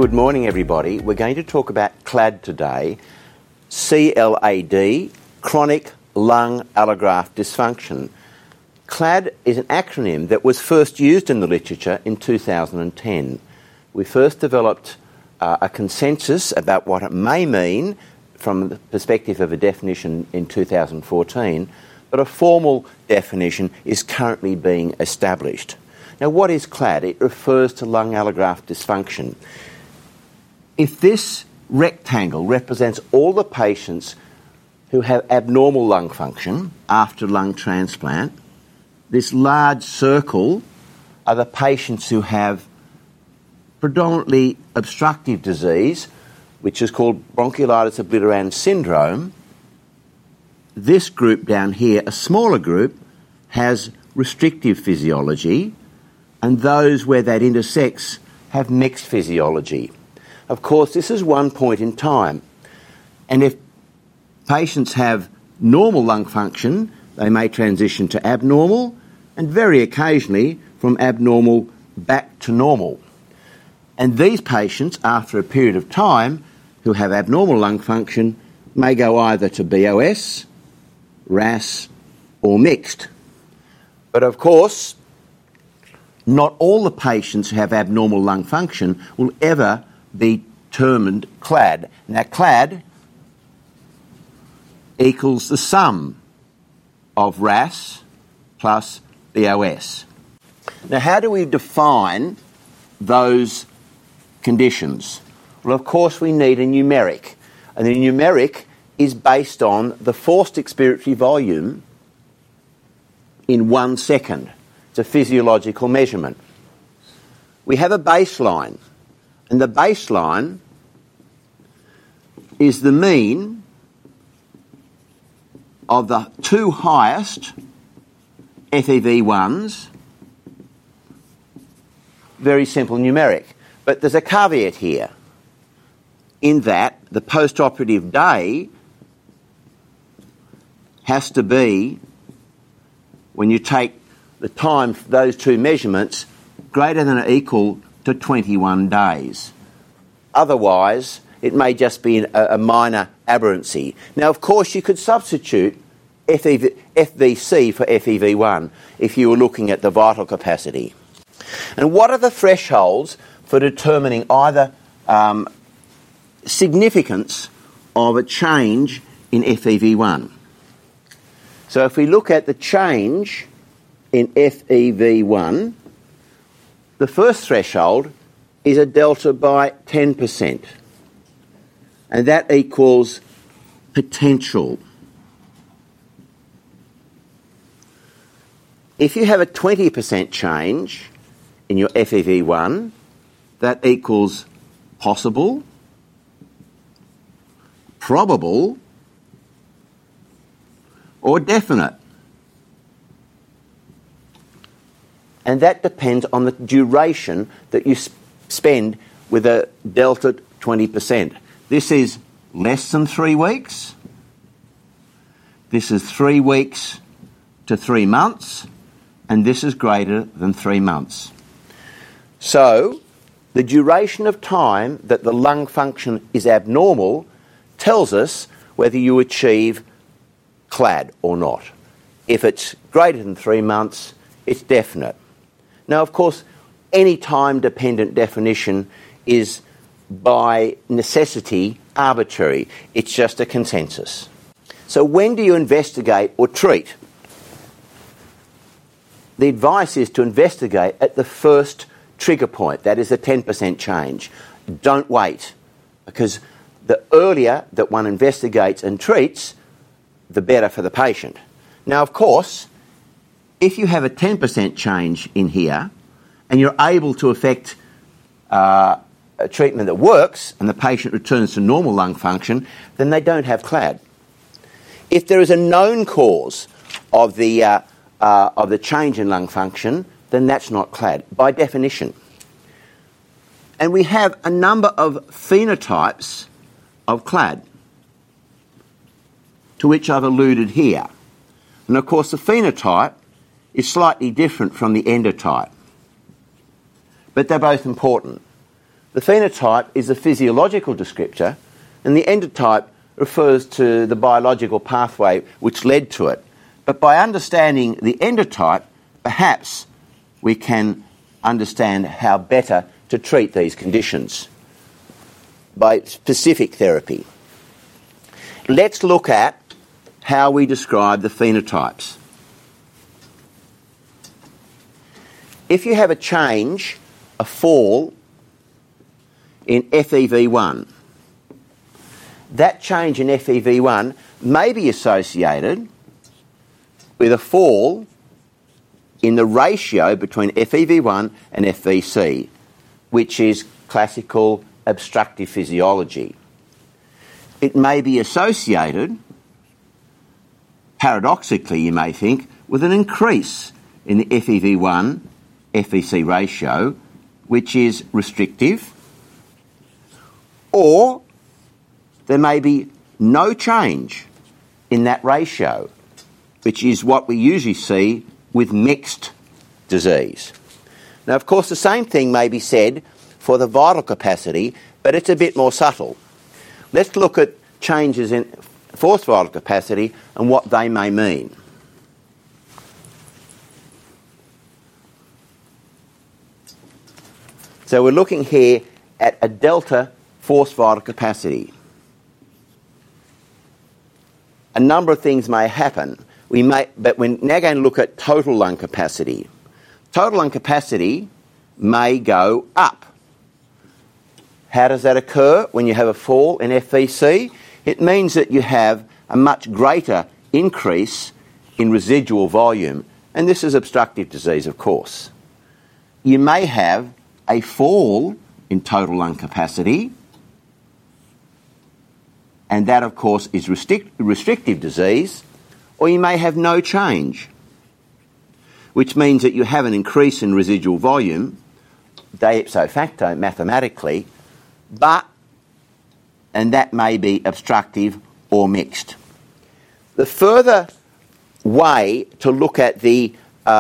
Good morning, everybody. We're going to talk about CLAD today. CLAD, chronic lung allograft dysfunction. CLAD is an acronym that was first used in the literature in 2010. We first developed a consensus about what it may mean from the perspective of a definition in 2014, but a formal definition is currently being established. Now, what is CLAD? It refers to lung allograft dysfunction. If this rectangle represents all the patients who have abnormal lung function after lung transplant, this large circle are the patients who have predominantly obstructive disease, which is called bronchiolitis obliterans syndrome. This group down here, a smaller group, has restrictive physiology, and those where that intersects have mixed physiology. Of course, this is one point in time, and if patients have normal lung function, they may transition to abnormal, and very occasionally from abnormal back to normal. And these patients, after a period of time, who have abnormal lung function, may go either to BOS, RAS, or mixed. But of course, not all the patients who have abnormal lung function will ever be termed CLAD. Now, CLAD equals the sum of RAS plus BOS. Now, how do we define those conditions? Well, of course, we need a numeric. And the numeric is based on the forced expiratory volume in 1 second. It's a physiological measurement. We have a baseline, and the baseline is the mean of the two highest FEV1s. Very simple numeric. But there's a caveat here, in that the post-operative day has to be, when you take the time for those two measurements, greater than or equal to 21 days. Otherwise, it may just be a minor aberrancy. Now, of course, you could substitute FVC for FEV1 if you were looking at the vital capacity. And what are the thresholds for determining either significance of a change in FEV1? So if we look at the change in FEV1, the first threshold is a delta by 10%, and that equals potential. If you have a 20% change in your FEV1, that equals possible, probable, or definite. And that depends on the duration that you spend with a delta 20%. This is less than 3 weeks. This is 3 weeks to 3 months. And this is greater than 3 months. So, the duration of time that the lung function is abnormal tells us whether you achieve CLAD or not. If it's greater than 3 months, it's definite. Now, of course, any time-dependent definition is by necessity arbitrary. It's just a consensus. So when do you investigate or treat? The advice is to investigate at the first trigger point, that is a 10% change. Don't wait, because the earlier that one investigates and treats, the better for the patient. Now, of course, if you have a 10% change in here and you're able to effect a treatment that works and the patient returns to normal lung function, then they don't have CLAD. If there is a known cause of the change in lung function, then that's not CLAD, by definition. And we have a number of phenotypes of CLAD, to which I've alluded here. And of course, the phenotype is slightly different from the endotype, but they're both important. The phenotype is a physiological descriptor, and the endotype refers to the biological pathway which led to it. But by understanding the endotype, perhaps we can understand how better to treat these conditions by specific therapy. Let's look at how we describe the phenotypes. If you have a change, a fall in FEV1, that change in FEV1 may be associated with a fall in the ratio between FEV1 and FVC, which is classical obstructive physiology. It may be associated, paradoxically you may think, with an increase in the FEV1 FVC ratio, which is restrictive, or there may be no change in that ratio, which is what we usually see with mixed disease. Now, of course, the same thing may be said for the vital capacity, but it's a bit more subtle. Let's look at changes in forced vital capacity and what they may mean. So we're looking here at a delta forced vital capacity. A number of things may happen. But we're now going to look at total lung capacity. Total lung capacity may go up. How does that occur when you have a fall in FVC? It means that you have a much greater increase in residual volume, and this is obstructive disease, of course. You may have a fall in total lung capacity, and that, of course, is restrictive disease, or you may have no change, which means that you have an increase in residual volume, de ipso facto, mathematically, and that may be obstructive or mixed. The further way to look at the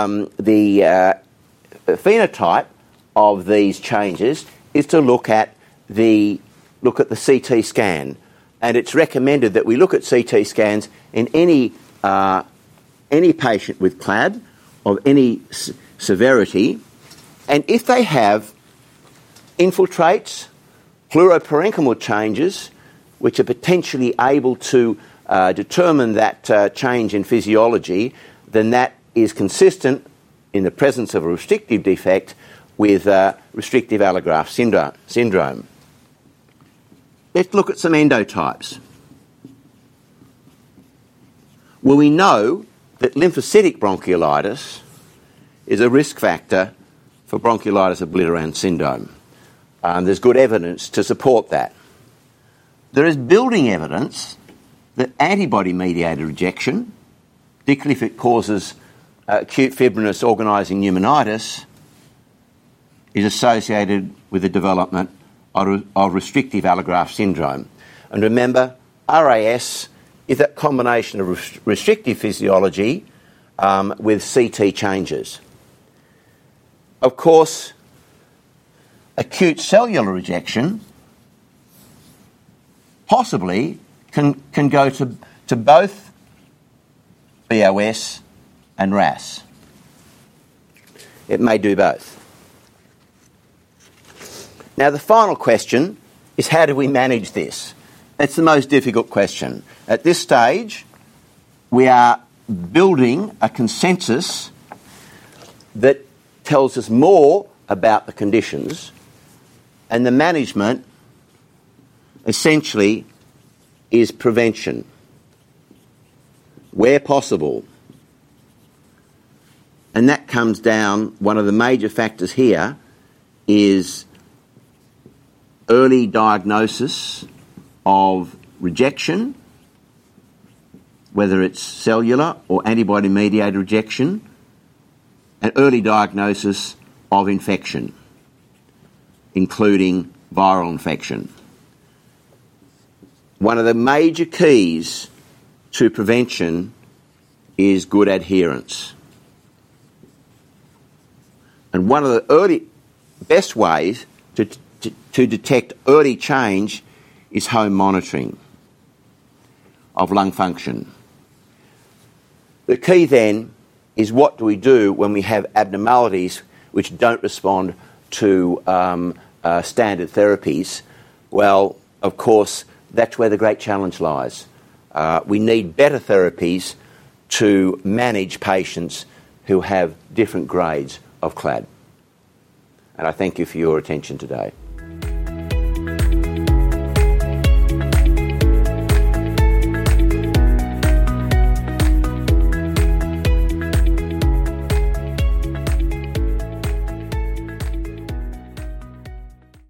phenotype of these changes is to look at the CT scan, and it's recommended that we look at CT scans in any patient with CLAD of any severity, and if they have infiltrates, pleuroparenchymal changes, which are potentially able to determine that change in physiology, then that is consistent in the presence of a restrictive defect with restrictive allograft syndrome. Let's look at some endotypes. Well, we know that lymphocytic bronchiolitis is a risk factor for bronchiolitis obliterans syndrome. There's good evidence to support that. There is building evidence that antibody-mediated rejection, particularly if it causes acute fibrinous organising pneumonitis, is associated with the development of restrictive allograft syndrome. And remember, RAS is that combination of restrictive physiology with CT changes. Of course, acute cellular rejection possibly can go to both BOS and RAS. It may do both. Now, the final question is, how do we manage this? It's the most difficult question. At this stage, we are building a consensus that tells us more about the conditions, and the management essentially is prevention, where possible. And that comes down, one of the major factors here is early diagnosis of rejection, whether it's cellular or antibody-mediated rejection, and early diagnosis of infection, including viral infection. One of the major keys to prevention is good adherence. And one of the best ways to detect early change is home monitoring of lung function. The key then is, what do we do when we have abnormalities which don't respond to standard therapies? Well, of course, that's where the great challenge lies. We need better therapies to manage patients who have different grades of CLAD. And I thank you for your attention today.